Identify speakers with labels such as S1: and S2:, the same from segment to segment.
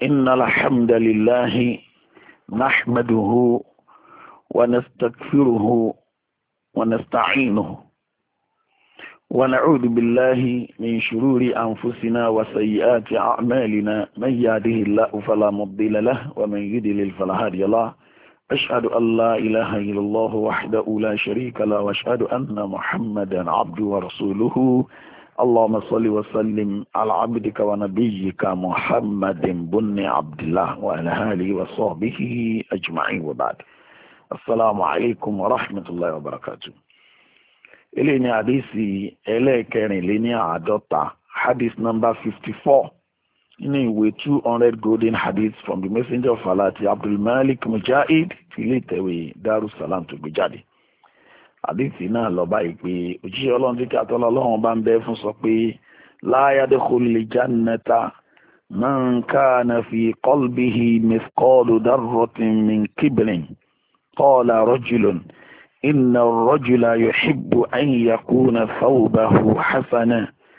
S1: إن الحمد لله نحمده ونستغفره ونستعينه ونعوذ بالله من شرور أنفسنا وسيئات أعمالنا من يهده الله فلا مضل له ومن يضلل فلا هادي له أشهد أن لا إله إلا الله وحده لا شريك له وأشهد أن محمدا عبده ورسوله اللهم صل وسلم على عبدك ونبيك محمد بن عبد الله وعلى آله وصحبه أجمعين وبعد السلام عليكم ورحمة الله وبركاته. إليني حديثي إليكني ليني عدوتا hadith number 54 in a 200 golden hadiths from the messenger of Allah Abdul Malik Mujahid Filitewe Darussalam to Bujadi. Àdìsí náà lọ báyìí pé òjíṣẹ́ ọlọ́run tí kí àtọ́lọ́ ọlọ́run bá ń bẹ fún sọ pé la yadkhulul jannata man kana fi qalbihi mithqalu darratin min kibrin qala rajulun inna ar-rajula yuhibbu an yakuna thawbahu hasana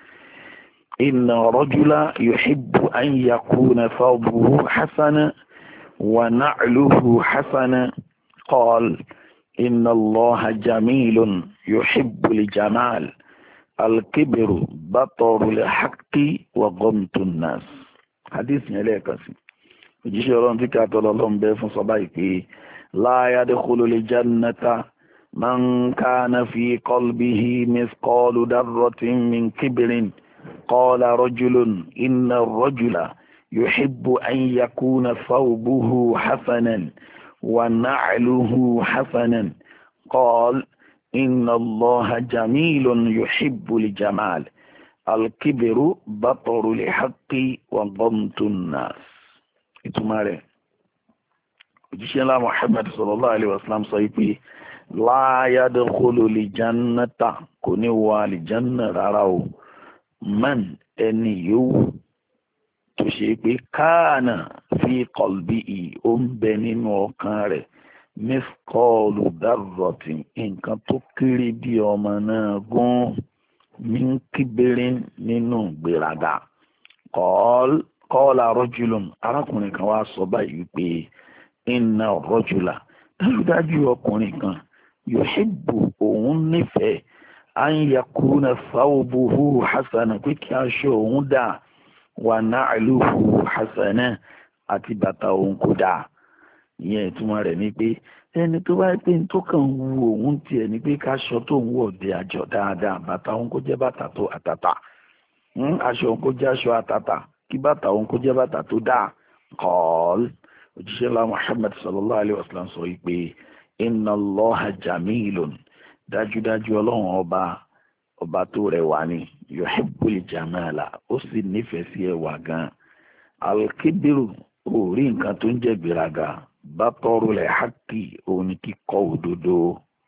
S1: inna ar-rajula yuhibbu an yakuna thawbuhu hasana wa na'luhu hasana qala إن الله جميل يحب الجمال الكبر بطر الحق وغمط الناس. حديث يليك òjíṣẹ́ Ọlọ́run tí ká tọ́lọ́ Ọlọ́run bẹ fún sọ́bà ìpè لا يدخل الجنة من كان في قلبه مثقال ذرة من كبر قال رجل إن الرجل يحب أن يكون ثوبه حسنا ونعله حسنا قال إن الله جميل يحب الجمال الكبر بطر الحق وغمط الناس. ìtumọ̀ rẹ̀ òjíṣẹ́ ńlá Muhammad sallallahu alaihi wasallam sọ pé la yadkhulul jannata kò ní wọ àlìjánná rárá o man ẹni yòówù tó ṣe pé káànà fi qalbihi ó ń bẹ nínú ọkàn rẹ̀ mithqalu darratin nǹkan tó kéré bí ọmọ náà gún min kibirin nínú gbéraga qala rajulun arákùnrin kan wá sọ báyìí wípé inna rajula dájúdájú ọkùnrin kan yuhibbu òun nífẹ̀ẹ́ an yakuna thawbuhu hasana pé kí aṣọ òun dáa wà na'luhu hasana àti bàtà òun kò dáa. Ìyẹn ìtumọ̀ rẹ̀ ni pé ẹni tó bá pé tó kàn wu òun tiẹ̀ ni pé káṣọ tó ń wọ̀ dé àjọ dáadáa bàtà òun kó jẹ́ bàtà tó àtàtà aṣọ òun kó jẹ́ aṣọ àtàtà kí bàtà òun kó jẹ́ bàtà tó dáa. qal òjíṣẹ́ ńlá Muhammad sallallahu alayhi wa sallam sọ pé inna Allaha jamilun dájúdájú ọlọ́run ọba tó rẹwà ni yuhibbul jamala ó sì nífẹ̀ẹ́ sí ẹwà gan. alkibiru orí nǹkan tó ń jẹ́ gbéraga batorul haqqi òun ni kíkọ̀ òdodo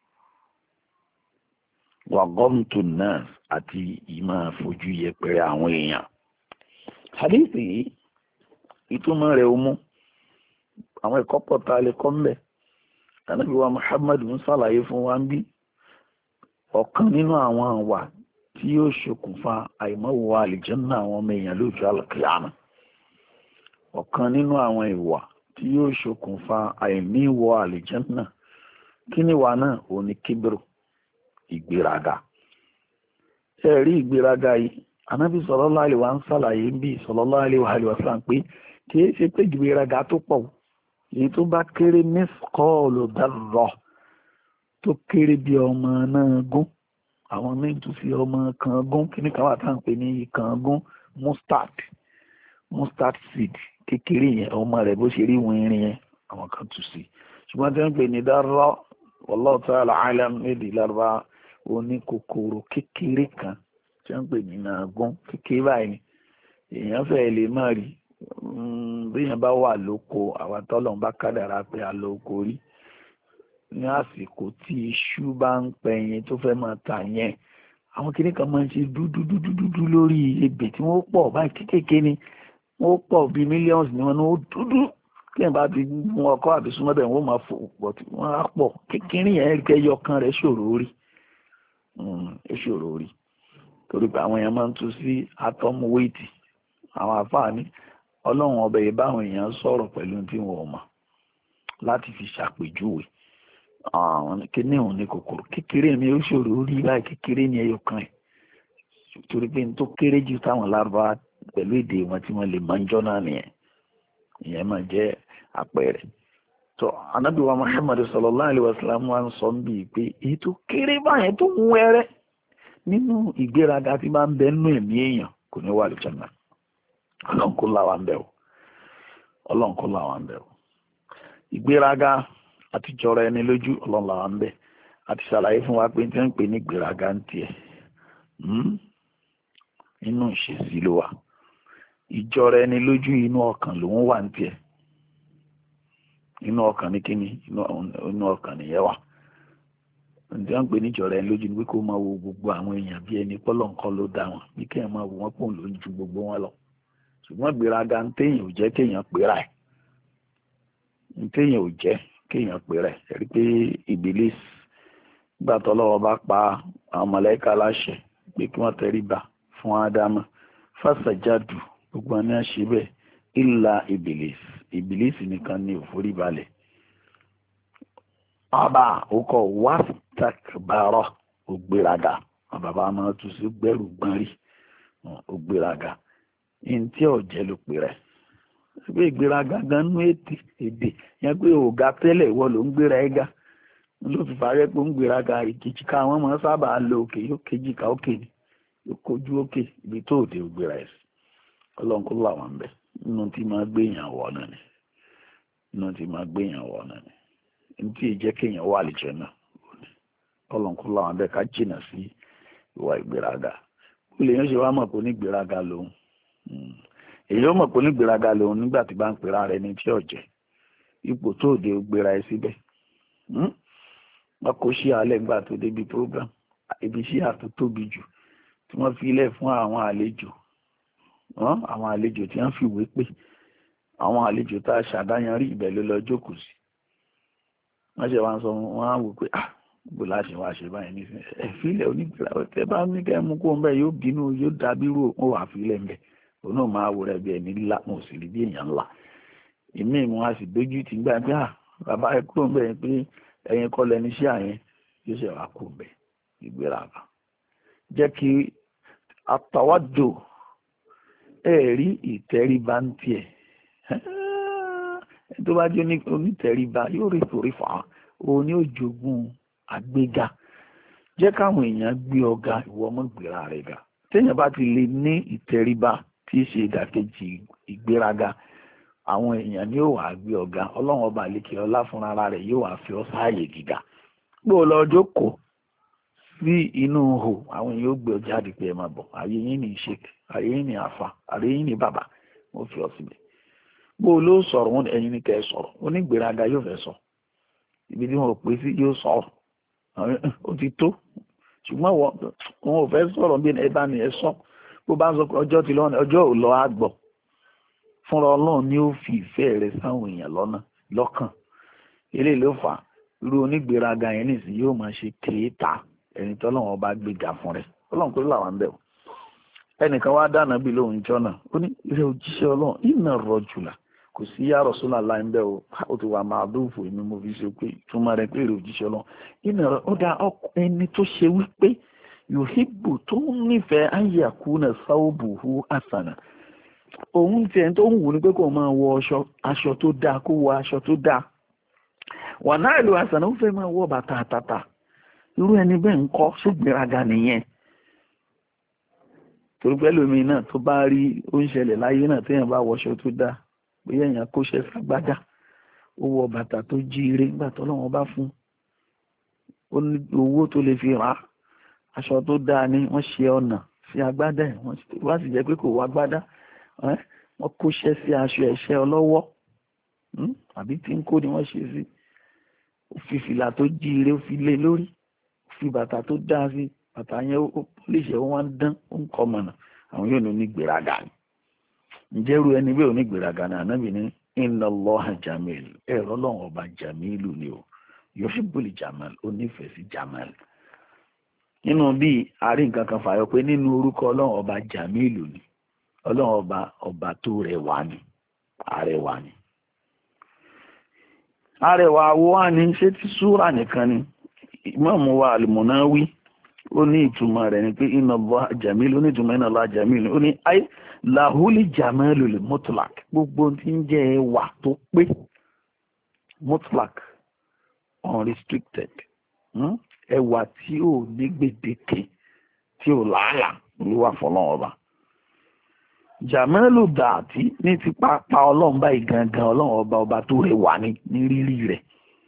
S1: wa ghamtun nas àti ìmọ̀ fojú yẹpẹrẹ àwọn èèyàn. hadithi yìí ìtumọ̀ rẹ̀ ó mú àwọn ẹ̀kọ́ pọ̀ tá a lè kọ́ mbẹ̀. Ànábì wa Muhammad ń ṣàlàyé fún wa ń bí ọ̀kan nínú àwọn àwà tí yóò ṣokùnfà àìmọ́wọ àlìjẹ́nà àwọn ọmọ èèyàn lójú àlùkìyámà. ọ̀kan nínú àwọn ìwà tí yóò ṣokùnfà àìníwọ àlìjẹ́nà kí ni ìwà náà ò ní kíbírù ìgbéraga. ẹ rí ìgbéraga yìí Ànábì sallallahu alaihi wa ń ṣàlàyé bí sallallahu alaihi wa sallam pé kì í ṣe pé ìgbéraga tó pọ̀ èyí tó bá kéré mithqalu darra tó kéré bí ọmọ náà gún. àwọn míì tún fi ọmọ kan gún kíní kan wà tá à ń pè ní ìkan gún mustard seed kékeré yẹn ọmọ rẹ̀ bó ṣe rí wọn irin yẹn àwọn kan tún sí. ṣùgbọ́n tí wọ́n pè ní darra wallahu ta'ala alam méjì lárúbá oní kòkòrò kékeré kan tí wọ́n pè ní nàgún kékeré báyìí èèyàn fẹ́ lè má rí bíyàn bá wà lóko àwọn tọ́lọ́run bá kádàrá pé a lọ oko rí ní àsìkò tí iṣu bá ń pẹ̀yìn tó fẹ́ máa tà yẹn àwọn kìnnì kan máa ń ṣe dúdú lórí ebè tí wọ́n pọ̀ báyìí kékeré ni wọ́n pọ̀ bíi mílíọ̀nù ni wọ́n ní ó dúdú kí ẹ̀ bá ti mú ọkọ̀ àbí súnmọ́ bẹ̀ wọ́n máa fò pọ̀ tí wọ́n á pọ̀ kékeré yẹn kẹyọ kan rẹ̀ ṣòro rí torí pé àwọn èèyàn máa ń tú sí atom weight àwọn àfáàní ọlọ́run ọba yìí báwọn èèyàn sọ̀rọ̀ pẹ̀lú tí wọn ò mọ̀ láti fi ṣàpèjúwe àwọn kíní òun ní kòkòrò kékeré mi ó ṣòro rí láì kékeré ní ẹyọ kan ẹ̀ torí pé n tó kéré jù táwọn lárúbáwá pẹ̀lú èdè wọn tí wọ́n lè máa ń jọ́ náà nìyẹn ìyẹn máa jẹ́ àpẹẹrẹ tó Ànábì wa Muhammad sallallahu alaihi wasallam wa ń sọ bí pé èyí tó kéré báyẹn tó ń wẹ́rẹ́ nínú ìgbéraga tí máa ń bẹ nínú ẹ̀mí èèyàn kò ní wà lùjọ́nà ọlọ́run kó là wá ń bẹ̀ o ọlọ́run kó là wá ń bẹ̀ o ìgbéraga àti jọra ẹni lójú ọlọ́run là wá ń bẹ̀ àti ṣàlàyé fún wa pé tí wọ́n ń pè ní ìgbéraga ń tiẹ̀ inú ìṣesí ló wà ìjọra ẹni lójú inú ọkàn lòun wà ń tiẹ̀ inú ọkàn ní kíni inú ọkàn nìyẹn wà ǹjẹ́ wọ́n ń pè ní ìjọra ẹni lójú ni pé kó máa wo gbogbo àwọn èèyàn bí ẹni pọ́lọ̀ nǹkan ló dá wọn bí kéèyàn máa wo wọ́n pòun ló ń ju gbogbo wọn lọ ṣùgbọ́n ìgbéraga ń téèyàn ò jẹ́ kéèyàn pera ẹ̀ ń téèyàn ò jẹ́ kéèyàn pera ẹ̀ ẹ̀rí pé Ìbílísì nígbà tọ́lọ́run bá pa àwọn mọ̀lẹ́kà láṣẹ pé kí wọ́n tẹríba fún Ádámù fásajádù gbogbo wọn ní àṣẹ bẹ́ẹ̀ ìlà Ìbílísì nìkan ní òforíbalẹ̀ ọba òkò wàstakbárọ̀ ògbéraga bàbá máa tún sí gbẹ́rù gbọ́nrí ògbéraga ntí ọ̀jẹ̀ ló pè rẹ̀ pé ìgbéraga gan nú èdè yẹn pé òga tẹ́lẹ̀ ìwọ ló ń gbéra ẹ̀ga ló fi fàárẹ̀ pé ń gbéraga ìkejìká wọn máa sábà lo òkè yóò kejìká òkè ni yóò kojú òkè ibi tó òde ògbéra ẹ̀ sí ọlọ́run kó làwọn bẹ̀ nínú tí máa gbéyàn wọ̀ náà ni nínú tí máa gbéyàn wọ̀ náà ni ntí ìjẹ́ kéèyàn wà lìjẹ́ náà ọlọ́run kó làwọn bẹ̀ ká jìnnà sí ìwà ìgbéraga ó lè yẹn ṣe wá mọ̀ pé onígbéraga lòun èyí ó mọ̀ pé onígbéraga lòun nígbà tí bá ń pera rẹ̀ ní tí ọ̀jẹ̀ ipò tó òde gbéra ẹ síbẹ̀ wọn kò ṣí alẹ́ nígbà tó débi program ibi ṣí àtò tóbi jù tí wọ́n fi ilẹ̀ fún àwọn àlejò tí wọ́n fi ìwé pè àwọn àlejò tá a ṣàdáyanrí ibẹ̀ ló lọ jókòó sí wọ́n ṣe wá ń sọ wọ́n á wò pé gbogbo láṣẹ wá ṣe báyìí nísìnyí ẹ̀fílẹ̀ onígbéraga tẹ bá ní kẹ́ mú kó ń bẹ̀ yóò bínú yóò dàbírú òun wà fílẹ̀ ń bẹ̀ òun náà máa wò rẹ̀ bí ẹni ńlá mo sì rí bí èèyàn ńlá ìmí mu a sì dójú ti gbà pé bàbá ẹ kúrò ń bẹ̀ pé ẹ̀yin kọ́ lẹni iṣẹ́ àyẹn yóò ṣe wá kó bẹ̀ ìgbéraga jẹ́ kí àtàwádò ẹ̀rí ìtẹríba ń tiẹ̀ tó bá jẹ́ onítẹríba yóò rí torí fà á òun ni ó jogún àgbéga jẹ́ káwọn èèyàn gbé ọ̀gá ìwọ ọmọ ìgbéra rẹ̀ ga téèyàn bá ti lè ní ìtẹríba tí í ṣe ìdàkejì ìgbéraga àwọn èèyàn ni yóò wá gbé ọ̀gá ọlọ́run ọba àlekè ọlá fúnra rẹ̀ yóò wá fi ọ́ sáàyè gíga gbọ́ lọ jókòó sí inú ihò àwọn èèyàn ó gbé ọ jáde pé ẹ máa bọ̀ àyè yín ní ìṣèkè àyè yín ní àfà àyè yín ní bàbá wọ́n fi ọ síbẹ̀ gbọ́ ló sọ̀rọ̀ wọn ẹ̀yin ní kẹ́ ẹ sọ̀rọ̀ onígbéraga yóò fẹ́ sọ ibi tí wọn ò pè sí yóò sọ̀rọ̀ ó ti tó ṣùgbọ́n wọn ò fẹ́ sọ̀rọ̀ bí ẹ bá ní ẹ sọ bó bá ń sọ pé ọjọ́ ti lọ́nà ọjọ́ ò lọ àgbọ̀ fúnra ọlọ́run ni ó fi ìfẹ́ rẹ̀ sáwọn èèyàn lọ́kàn eléyìí ló fà á irú onígbéraga yẹn nìsín yóò máa ṣe kéèta ẹni tọ́lọ́run ọba gbéga fún rẹ̀ ọlọ́run kò làwọn ń bẹ̀ o ẹnìkan wá dáná bí lóhun jọ náà ó ní ilé òjíṣẹ́ ọlọ́run iná rọjùlá kò sí yá Rasulullah ń bẹ̀ o ó ti wà máa dóòfò èmi mo fi ṣe pé túmọ̀ rẹ̀ pé èrè òjíṣẹ́ ọlọ́run iná ó dá ẹni tó ṣe wípé yòhíbù tó ń nífẹ̀ẹ́ ayakuna sáwùbùhù àsànà òun tiẹ̀ tó ń wù ní pé kó máa wọ aṣọ tó dáa kó wọ aṣọ tó dáa wà náà ìlú àsànà ó fẹ́ máa wọ bàtà àtàtà irú ẹni bẹ́ẹ̀ ń kọ́ ṣègbéraga nìyẹn torí pé lómi náà tó bá rí ó ń ṣẹlẹ̀ láyé náà téèyàn bá wọṣọ tó dáa bóyá èèyàn kóṣẹ́ ságbádá ó wọ bàtà tó jíire nígbà tó lọ́wọ́ bá fún ó ní owó tó lè fi rà á aṣọ tó dáa ni wọ́n ṣe ọ̀nà sí agbádá ẹ̀ wá sì jẹ́ pé kò wá agbádá wọ́n kóṣẹ́ sí aṣọ ẹ̀ṣẹ́ ọlọ́wọ́ àbí tí ń kó ni wọ́n ṣe sí ó fi fìlà tó jíire ó fi lé lórí ó fi bàtà tó dáa sí bàtà yẹn ó lè ṣe wọ́n ń dán ó ń kọ́ mọ̀nà àwọn yóò ní onígbèraga ni ǹjẹ́ irú ẹni bẹ́ẹ̀ onígbèraga náà Ànábì ní inna Allaha jamil ẹ̀rọ ọlọ́run ọba jamilu ni o yuhibbul jamal ó nífẹ̀ẹ́ sí jamal nínú bí àárín nǹkan kan fàyọ pé nínú orúkọ ọlọ́run ọba jamilu ni ọlọ́run ọba tó rẹwà ni arẹwà ni. Arẹwà wo wá ní ṣé tí súrà nìkan ni? Ìmáàmù wa Al-Munawi ó ní ìtumọ̀ rẹ̀ ni pé inna Allah jamil, ó ní ìtumọ̀ inna Allah jamil, ó ní ay lahuli jamalul mutlaq, gbogbo tí ń jẹ́ ẹwà tó pé, mutlaq, unrestricted, ẹwà tí ò ní gbèdéke, tí ò láàlà ló wà fọlọ́run ọba. Jàmẹ́lù dàtí ní ti pápá ọlọ́run báyìí gangan, ọlọ́run ọba tó rẹwà ní rírí rẹ̀.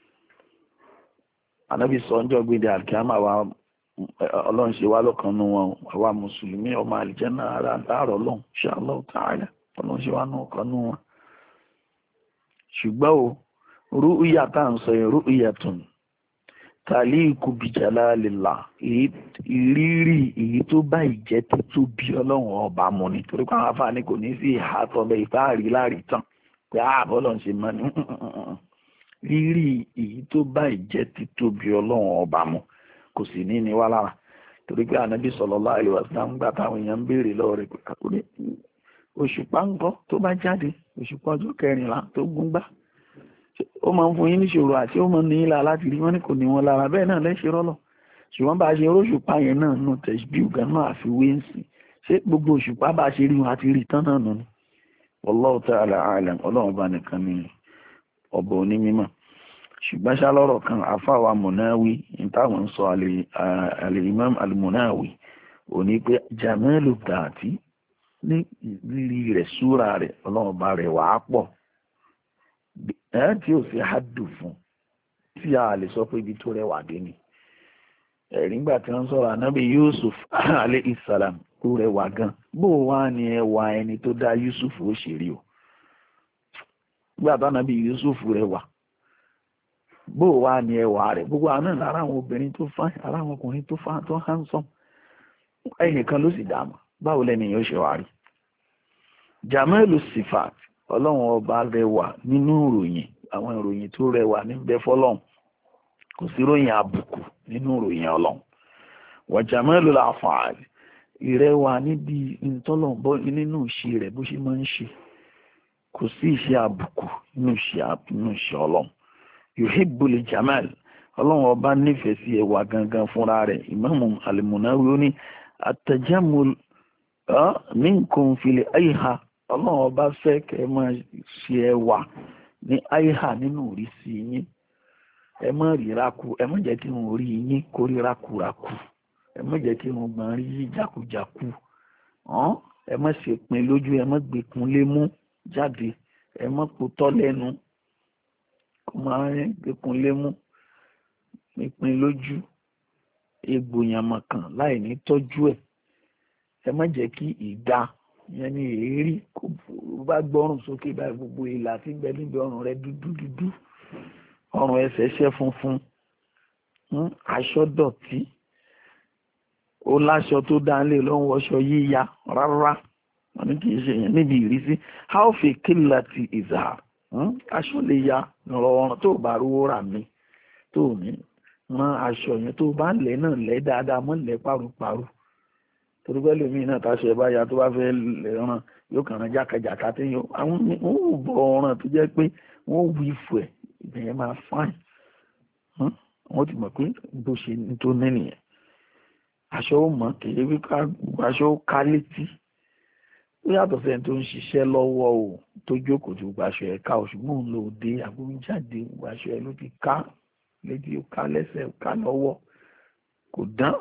S1: Ànábì sọ ọjọ́ gbé dé àlùkìyámà wa, ọlọ́run ṣe wá lọ́kàn nínú wọn, àwa mùsùlùmí ọmọ àlìjẹ́nà ara láàrọ̀ ọlọ́run inshallah ta'ala, ọlọ́run ṣe wá náà kan nínú wọn. Ṣùgbọ́n o rú'yà tá à ń sọ yẹn ru'yatun taliqu bi jalalillah, ìrírí èyí tó bá ìjẹ́ tó bí ọlọ́run ọba mu ni, torí pé àwọn afáàní kò ní sí ìhàtọ̀ bẹ́ẹ̀ ìfáàrí láàrí tán pé àbọ̀lọ̀ ń ṣe mọ́ ni, rírí èyí tó bá ìjẹ́ tó bí ọlọ́run ọba mu kò sì ní ní wá lára. Torí pé ànábì sallallahu alaihi wasallam gbà táwọn èèyàn ń béèrè lọ́wọ́ rẹ̀ pé kàkúrẹ́ òṣùpá ńkọ́ tó bá jáde, òṣùpá ọjọ́ 14 tó gún gbá, ó máa ń fún yín níṣòro àti ó máa ń ní ilà láti rí, wọ́n ní kò ní wọn lára, bẹ́ẹ̀ náà lẹ́ṣẹ̀ rọ́lọ̀. Ṣùgbọ́n bá a ṣe róṣùpá yẹn náà nù tẹ̀síbíù gan náà àfiwé ń sìn, ṣé gbogbo òṣùpá bá a ṣe rí wọn àti rí tán náà nù ni? Wallahu ta'ala a'lam, ọlọ́run bá nìkan ni ọba onímọ̀. Ṣùgbọ́n ṣá lọ́rọ̀ kan àfáwà Munawi táwọn sọ al-Imam al-Munawi ò ní pé jamalu dàtí ní rírí rẹ̀ súra rẹ̀ ọlọ́run bá rẹ̀ wà á pọ̀ tí ò sí hádù fún, tí a lè sọ pé ibi tó rẹwà dé ni. Nígbà tí wọ́n sọ̀rọ̀ ànábì Yusuf alayhi salam tó rẹwà gan, bó wá ní ẹwà ẹni tó dá Yusuf ó ṣe rí o. Nígbà tí ànábì Yusuf rẹwà, bó wá ní ẹwà rẹ̀, gbogbo àná lára àwọn obìnrin tó fáìn, ara àwọn ọkùnrin tó fáìn tó handsome, ẹnìkan ló sì dààmú, báwo lẹ́ni yóò ṣe wá rí? Jamalu sifat, ọlọ́run ọba rẹwà nínú ìròyìn, àwọn ìròyìn tó rẹwà níbẹ̀ fọlọ́run, kò sí ìròyìn àbùkù nínú ìròyìn ọlọ́run. Wa jamalul af'al, ìrẹwà níbi ìtọ́lọ̀bọ nínú ìṣe rẹ̀ bó ṣe máa ń ṣe, kò sí ìṣe àbùkù nínú ìṣe ọlọ́run. Yuhibbul jamal, ọlọ́run ọba nífẹ̀ẹ́ sí ẹwà gangan fúnra rẹ̀. Imam al-Munawi ó ní at-tajammul minkum fil ayha, ọlọ́run ọba fẹ́ kẹ́ máa ṣe ẹwà ní ayha nínú ìrísí yín, ẹ má rírakú, ẹ má jẹ́ kí irun orí yín kó rí rákúrakú, ẹ má jẹ́ kí irun gbọ̀n rí jákujàku, ẹ má ṣe pin lójú, ẹ má gbẹkun lé mú jáde, ẹ má potọ́ lẹ́nu, kó máa gbẹkun lé mú, pin lójú, egbò yànmọ̀kàn láì ní tọ́jú ẹ̀, ẹ má jẹ́ kí ìdá yẹn ní èérí kó bá gbọ́rùn sókè báyìí gbogbo ìlà tí ń bẹ níbi ọrùn rẹ dúdú, ọrùn ẹsẹ̀ ṣẹ́ funfun, aṣọ dọ̀tí, ó láṣọ tó dánlé ló ń wọṣọ yíya rárá, wọn ní kì í ṣe yẹn níbi ìrísí. How fi qillati izhar, aṣọ lè ya rọrùn tó bá rówó rà mí, tó ní mọ aṣọ yẹn tó bá lẹ̀ náà lẹ̀ dáadáa, mọ́ lẹ̀ paru-paru, torí pẹ́ lómi náà táṣọ ẹ̀ bá ya tó bá fẹ́ ràn yóò kàn rán jákàjàká tí àwọn ò bọ̀ ọ̀ràn tó jẹ́ pé wọ́n wí fún ẹ̀ ìbẹ̀yẹn máa fáìn, wọ́n ti mọ̀ pé bó ṣe ní tó ní nìyẹn. Aṣọ ó mọ̀ kìí wí ká aṣọ ó ká létí, ó yàtọ̀ sẹ́ni tó ń ṣiṣẹ́ lọ́wọ́ o tó jókòó tó gba aṣọ ẹ̀ ká o, ṣùgbọ́n òun ló dé àgbójáde gba aṣọ ẹ̀ ló ti ká létí, ó ká lẹ́sẹ̀, ó ká lọ́wọ́, kò dán,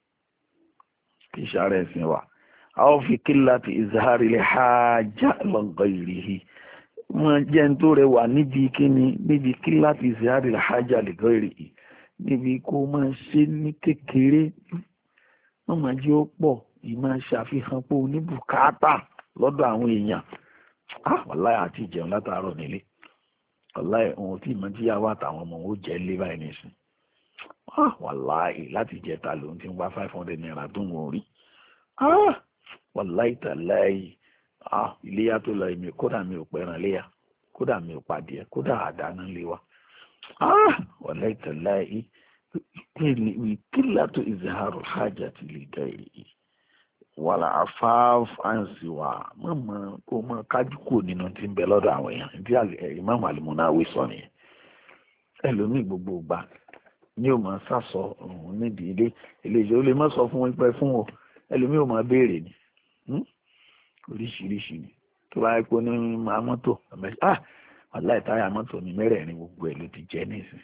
S1: kì í ṣàrẹ̀ ẹ̀sìn wa. Aw fi qillati izhari al-haja li ghayrihi, wọ́n jẹ́ ń tó rẹwà níbi kíni, níbi qillati izhari al-haja li ghayrihi, níbi kó máa ṣe ní kékeré, wọ́n máa jẹ́ ó pọ̀, yìí máa ṣàfihàn pé oníbùkátà lọ́dọ̀ àwọn èèyàn. Wàláì àti ìjẹun látàárọ̀ nílé, wàláì ohun tí ìmọ̀ tíyàwó àtàwọn ọmọ ó jẹ́ lé báyìí nìsín, wàláì láti jẹta lòun ti ń wá 500 naira tó ń wọ̀ rí, wàláì tàláì, iléyà tó lọ èmi kódà mi ò pẹran léyà, kódà mi ò pàdé, kódà àdáná lé wa, wàláì tàláì qillatu izharu hajati li ghayrihi, wàlà afáf àǹsì wà mọ̀mọ́ kó mọ̀ kájú kò nínú tí ń bẹ lọ́dọ̀ àwọn èèyàn tí Imam Al-Munawi sọ nìyẹn. ẹlòmíì gbogbo gbà ní o máa sàsọ òun nídìí ilé ó lè má sọ fún wọn pẹ́ fún o, ẹlòmíì ò máa béèrè ni oríṣiríṣi ni. tó bá yẹ pé ní máa mọ́tò wàláì táyà mọ́tò mi mẹ́rẹ̀ẹ̀rin gbogbo ẹ̀ ló ti jẹ́ nísìn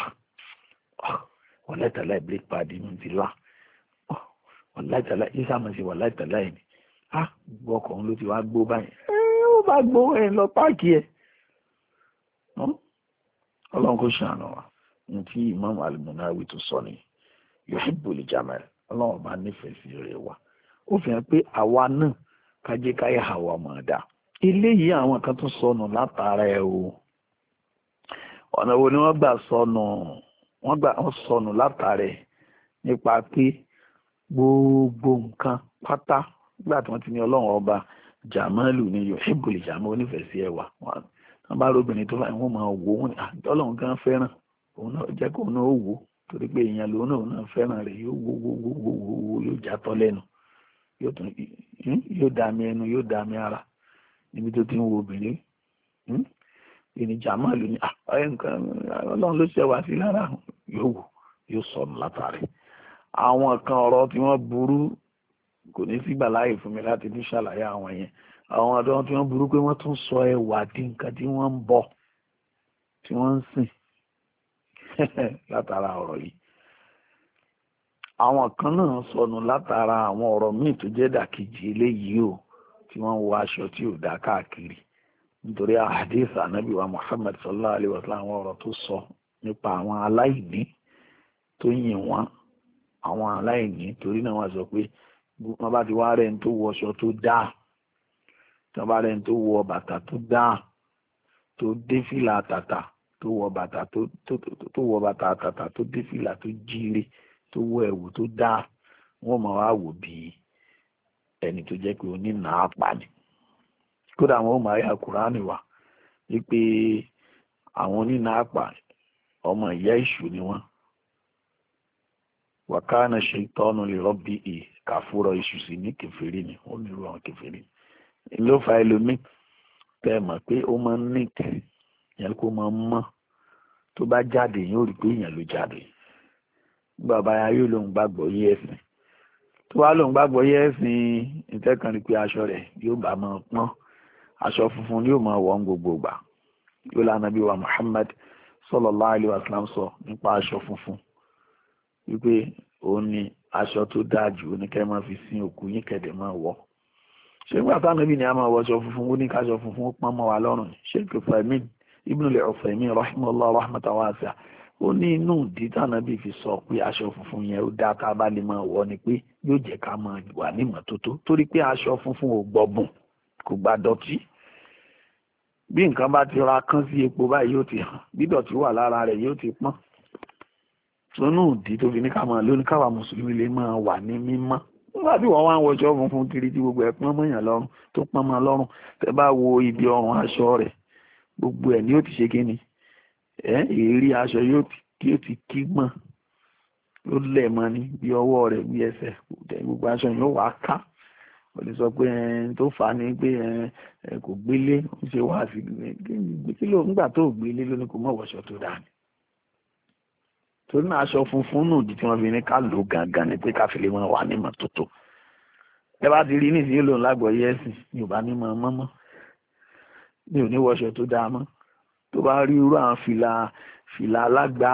S1: wàláì tàláì brake pad inú ti lá wàláì tàláì ìsàmọ̀ sí wàláì tàláì ni gbogbo ọkọ̀ òun ló ti wá gbó báyìí ó bá gbó ẹ̀ lọ páàkì ẹ̀. ọlọ́run kò ṣàánú wa ní tí Imam Al-Munawi tó sọ ni yuhibbul jamal, ọlọ́run bá nífẹ̀ẹ́ sí rẹ̀ wá. ó fi hàn pé àwa náà kájé káyà àwa máa dá eléyìí àwọn kan tún sọnù látara ẹ o. ọ̀nà wo ni wọ́n gbà sọnù? wọ́n sọnù látara ẹ nípa pé gbogbo nǹkan pátá nígbà tí wọ́n ti ní ọlọ́run ọba jamalu ni yuhibbul jamal, onífẹ̀ẹ́ sí ẹwà. wọ́n bá róbìnrin tó báyìí wọ́n máa wò wọ́n ní ọlọ́run gan fẹ́ràn òun náà, jẹ́ kó náà ó wò torí pé èèyàn lòun náà fẹ́ràn rẹ̀ yóò wò yóò jàtọ́ lẹ́nu yóò dàmí ẹnu yóò dàmí ara níbi tó ti ń wo obìnrin ìní jàmáàlú ni ọlọ́run ló ṣe wá sí lára yóò wò yóò sọnù látàrí. àwọn kan ọ̀rọ̀ tí wọ́n burú kò ní sígbà láàyè fún mi láti ní ṣàlàyé àwọn yẹn. àwọn ọ̀dọ́ tí wọ́n burú pé wọ́n tún sọ ẹwà di nǹkan tí wọ́n ń bọ tí wọ́n ń sìn látara ọ̀rọ̀ yìí. àwọn kan náà sọnù látara àwọn ọ̀rọ̀ míì tó jẹ́ dàkejì eléyìí o, tí wọ́n wọ aṣọ tí ò dá káàkiri nítorí hadith Ànábì wa Muhammad sallallahu alaihi wasallam, àwọn ọ̀rọ̀ tó sọ nípa àwọn aláìní tó yìn wọ́n àwọn aláìní. torí náà wọ́n sọ pé wọ́n bá ti wá rẹ̀ ń tó wọ aṣọ tó dáa, tí wọ́n bá rẹ̀ ń tó wọ bàtà tó dáa, tó dé fìlà tàtà, tó wọ bàtà tó wọ bàtà àtàtà, tó dé fìlà tó jíire, tó wọ ẹ̀wù tó dáa, wọ́n máa wá wò bíi ẹni tó jẹ́ pé onínàá pa ni. kódà àwọn ọmọ ayé Kùránì wà wípé àwọn onínàá pa ọmọ ìyá èṣù ni wọ́n. wa kana shaytanu li rabbihi kafura, èṣù sì ní kèfèrí ni ó nílò àwọn kèfèrí. ló fa ẹlòmíì tẹ́ mọ̀ pé ó máa ń nìkì yẹn kó máa ń mọ́, tó bá jáde yóò rí pé èèyàn ló jáde. bàbá yóò lóun gbàgbọ́ yé ẹ̀sìn, tó wá lóun gbàgbọ́ yé ẹ̀sìn ìtẹ́kàn rí pé aṣọ rẹ̀ yóò bá máa pọ́n, aṣọ funfun yóò máa wọ̀ ń gbogbo ìgbà. yóò lánàá bí wa Muhammad sallallahu alaihi wasallam sọ nípa aṣọ funfun wípé òun ni aṣọ tó dáa jù, oníkẹ́ máa fi sin òkú yín kẹ̀dẹ̀ máa wọ̀. ṣé nígbà táwọn ẹbí ni a máa wọ aṣọ funfun, ó ní káṣọ funfun ó pọ́n mọ́ wa lọ́rùn. Sheikh Uthaymeen Ibn al-Uthaymeen rahimahullah rahmatan wasi'a, ó ní inú ìdí táwọn ẹbí fi sọ pé aṣọ funfun yẹn ó dáa ká bá lè máa wọ̀ ni pé yóò jẹ́ ká máa wà ní ìmọ́tótó, torí pé aṣọ funfun ò gbọ̀bùn kò gba dọ̀tí. bí nǹkan bá ti ra kán sí epo báyìí yóò ti hàn, bí dọ̀tí wà lára rẹ̀ yóò ti pọ́n. tónú ìdí tó fi ní ká máa lóní káwa mùsùlùmí lè máa wà ní mímọ́. nígbà tí wọ́n wá ń wọṣọ funfun kiri tí gbogbo ẹ̀ pọ́n mọ́yàn lọ́rùn tó pọ́n mọ́ lọ́rùn, tẹ́ bá wo ibi ọrùn aṣọ rẹ̀ gbogbo ẹ̀ ni yóò ti ṣe kí ni èérí aṣọ yóò ti kí gbọ̀n, yóò lẹ̀ mọ́ ní bí ọwọ́ rẹ̀ bí ẹsẹ̀, gbogbo aṣọ yóò wá ká. ó lè sọ pé tó fà á ní pé kò gbélé ó ṣe wá sí kí ló nígbà tó gbélé ló ní kó mọ̀ wọṣọ tó dáa ni. torí náà aṣọ funfun nù di tí wọ́n fi ní ká lò gangan ni pé ká fi lè máa wà ní ìmọ́tótó. ẹ bá ti rí nísìnyí lòun lágbọ̀ọ́yé ẹ̀sìn mi ò bá ní mọ́ mọ́mọ́, mi ò ní wọṣọ tó dáa mọ́. tó bá rí irú àwọn fìlà alágbà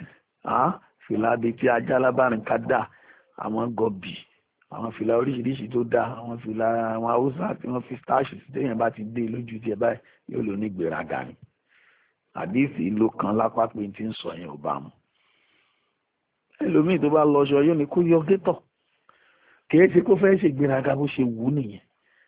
S1: fìlà bíi tí ajá lábàrin ká dà, àwọn gọbì, àwọn fìlà oríṣiríṣi tó dáa, àwọn fìlà àwọn haúsá tí wọ́n fi stáàṣì sí téèyàn bá ti dé lójú tiẹ̀ báyìí yóò lò ní gbéraga ni. àdéhìí ló kan lápá pé tí ń sọ yẹn ò bá mu. ẹlòmíì tó bá lọṣọ yóò ní kó yọ gétọ̀, kì í ṣe kó fẹ́ ṣègbéraga bó ṣe wù ú nìyẹn.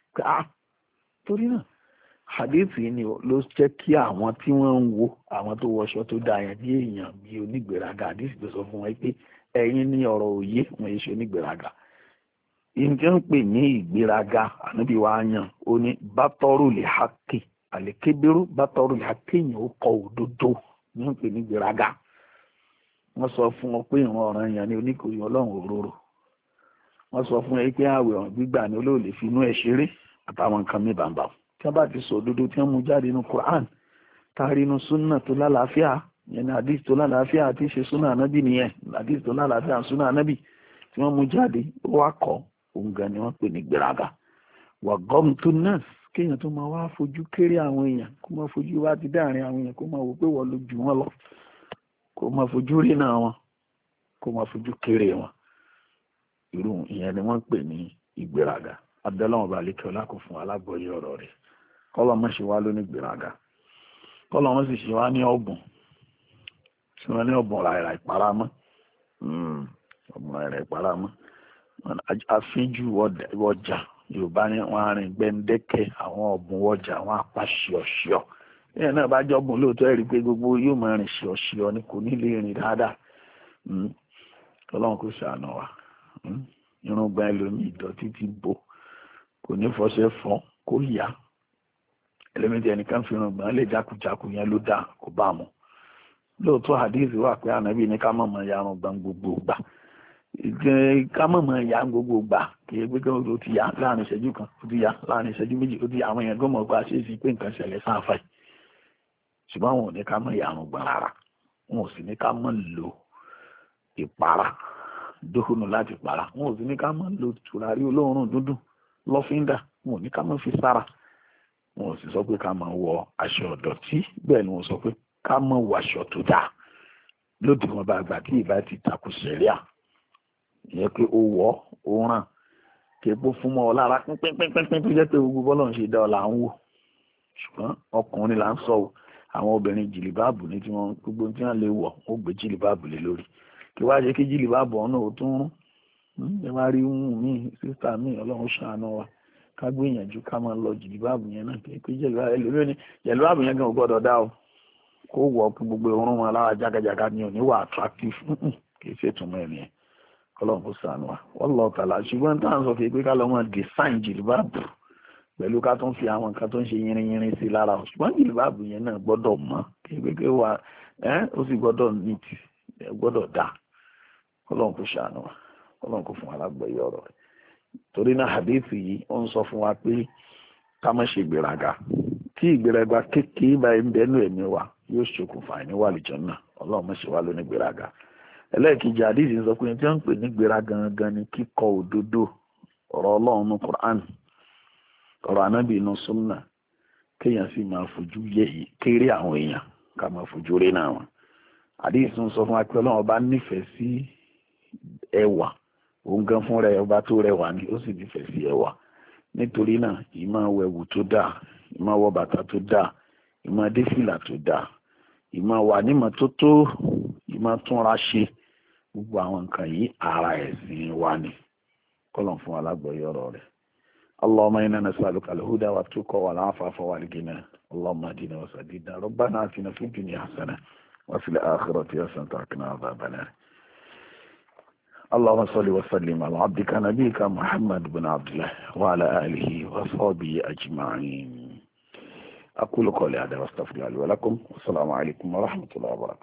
S1: torí náà hadithi ni ló jẹ́ kí àwọn tí wọ́n ń wo àwọn tó wọṣọ tó dáa yẹn bí èèyàn bí onígbéraga. hadithi tó sọ fún wọn pé ẹ̀yin ní ọ̀rọ̀ òye wọn yìí ṣe onígbéraga. ìjọ ń pè ní ìgbéraga ànábì wa yàn ó ní bátọ́rù lè hákè àlékébérú bátọ́rù lè hákè yẹn ó kọ òdodo ní ń pè ní ìgbéraga. wọ́n sọ fún wọn pé ìran ọ̀ràn yẹn ní oníkòyí ọlọ́run òróró wọ́n sọ fún ẹ pé àwẹ̀ gbígbà ni olóòlè fi inú ẹ̀ ṣeré àtàwọn nǹkan mi bàbà tí wọ́n bá ti sọ òdodo tí wọ́n mú jáde nínú Quran tárí inú súnà tó lálàáfíà yẹn ní hadith tó lálàáfíà àti ṣe súnà anábì nìyẹn hadith tó lálàáfíà súnà anábì tí wọ́n mú jáde ó wá kọ́ òun gan ni wọ́n pè ní gbéraga wà gọ́mtún náà kéèyàn tó máa wá fojú kéré àwọn èèyàn kó máa fojú wá ti dáàrin àwọn èèyàn kó máa wò pé wọ́n ló jù wọ́n lọ kó máa fojú rí náà wọn kó máa fojú kéré wọn irú ìyẹn ni wọ́n pè ní ìgbéraga abdullah balẹ̀ ọlá kò fún alágbọ̀yé ọ̀rọ̀ rẹ̀ kọ́lọ́ mọ́ ṣe wá lóní ìgbéraga kọ́lọ́ mọ́ sì ṣe wá ní ọ̀bùn ṣe wá ní ọ̀bùn ràìrà ìparamọ́ ọ̀bùn ràìrà ìparamọ́ àfínjú ọjà yorùbá ní wọn arìn gbẹ̀ǹdẹ́kẹ̀ àwọn ọ̀bùn ọjà wọn apá ṣíọṣíọ lẹ́yìn náà bá jọ́bùn lóòótọ́ ẹ̀rí pé gbogbo yóò máa rìn ṣíọṣíọ ni kò ní lè rìn dáadáa ọlọ́run kò ṣàánú wa irùngbọ̀n ẹlòmíì ìdọ̀tí ti bò kò ní fọṣẹ fọ kó yá ẹlẹ́mìtì ẹnìkan fi irùngbọ̀n lè jákujàku yẹn ló dáa kò bá mu lóòótọ́ hadith wà pé ànábì ní ká mọ̀mọ́ ya irùngbọ̀n gbogbo gbà ká mọ̀mọ́ ya gbogbo gbà kì í gbé kí ó ti yá láàrin ìṣẹ́jú kan ó ti yá láàrin ìṣẹ́jú méjì ó ti yá àwọn èèyàn gbọ́mọ̀ gba ṣe é sí pé nǹkan ṣẹlẹ̀ sáfà yìí ṣùgbọ́n àwọn ò ní ká mọ̀ ya irùngbọ̀n rárá wọn ò sì ní ká mọ̀ lo ìpara dóhùnù láti para wọn ò sì ní ká mọ̀ lo tùràrí olóòórùn dúdú lọ́fíńdà wọn ò ní ká mọ̀ fi sára wọn ò sì sọ pé ká mọ̀ wọ aṣọ ọ̀dọ̀tí bẹ́ẹ̀ ni wọ́n sọ pé ká mọ̀ wọ aṣọ tó dáa lódì wọn bá gbà tí ìbá ti takò sẹ́ríà ìyẹn pé ó wọ̀ ó ràn kí epo fún mọ́ ọ lára pínpínpínpín tó jẹ́ pé gbogbo bọ́lọ̀ ń ṣe dá ọ là ń wò ṣùgbọ́n ọkùnrin là ń sọ o àwọn obìnrin jìlìbáàbù ní tí wọ́n gbogbo tí wọ́n lè wọ̀ ó gbé jìlìbáàbù lé lórí kí wá ṣe kí jìlìbáàbù ọ̀nà ò tún rún ẹ wá rí mí sísá mi ọlọ́run ṣàánú wa ká gbìyànjú ká máa lọ jìlìbáàbù yẹn náà kí pé jìlìbáàbù yẹn gan ò gbọ́dọ̀ dá o kó wọ̀ kí gbogbo irun wọn lára jágajàga ni ò ní wà attractive kì í ṣe túmọ̀ ẹ̀mí ẹ̀ ọlọ́run kò ṣàánú wa wọ́n lọ tààlà ṣùgbọ́n tá à ń sọ pé ká lọ mọ design jìlìbáàbù pẹ̀lú ká tó ń fi àwọn nǹkan tó ń ṣe yínrínyínrín sí lára o ṣùgbọ́n jìlìbáàbù yẹn náà gbọ́dọ̀ mọ́ kí pé wà ó sì gbọ́dọ̀ neat gbọ́dọ̀ dáa ọlọ́run kò ṣàánú wa ọlọ́run kò fún alágbèyẹ ọ̀rọ̀ rẹ̀ torí náà hadith yìí ó ń sọ fún wa pé ká má ṣe ìgbéraga tí ìgbéraga kékeré báyìí ń bẹnu ẹ̀mí wa yóò ṣokùnfà ìníwà àlùjánnà ọlọ́run má ṣe wá lóní ìgbéraga ẹlẹ́ẹ̀kejì hadith ń sọ pé tí wọ́n ń pè ní ìgbéraga gangan ni kíkọ òdodo ọ̀rọ̀ ọlọ́run ní Qur'an ọ̀rọ̀ anábì inú súnà kéèyàn sì máa fojú kéré àwọn èèyàn ká máa fojú rí náà wọn hadith ń sọ fún wa pé ọlọ́run ọba nífẹ̀ẹ́ sí ẹwà òun gan fún rẹ̀ ọba tó rẹwà ni ó sì nífẹ̀ẹ́ sí ẹwà nítorí náà ìmọ̀ wẹ̀wù tó dáa ìmọ̀ wọ bàtà tó dáa ìmọ̀ adéfìlà tó dáa ìmọ̀ wà nímọ̀ tó tó ìmọ̀ túnra ṣe gbogbo àwọn nǹkan yìí ara ẹ̀sìn wa ni kọ́lọ̀ fún alágbọ̀yé ọ̀rọ̀ rẹ̀ Allahumma inna nas'aluka al-huda wat-tuqa wal-'afafa wal-ghina Allahumma hdina wa saddidna rabbana atina fid dunya hasana wa fil akhirati hasanatan wa qina adhaban nar اللهم صل وسلم على عبدك نبيك محمد بن عبد الله وعلى آله وصحبه أجمعين أقول قولي هذا واستغفر الله لي ولكم والسلام عليكم ورحمة الله وبركاته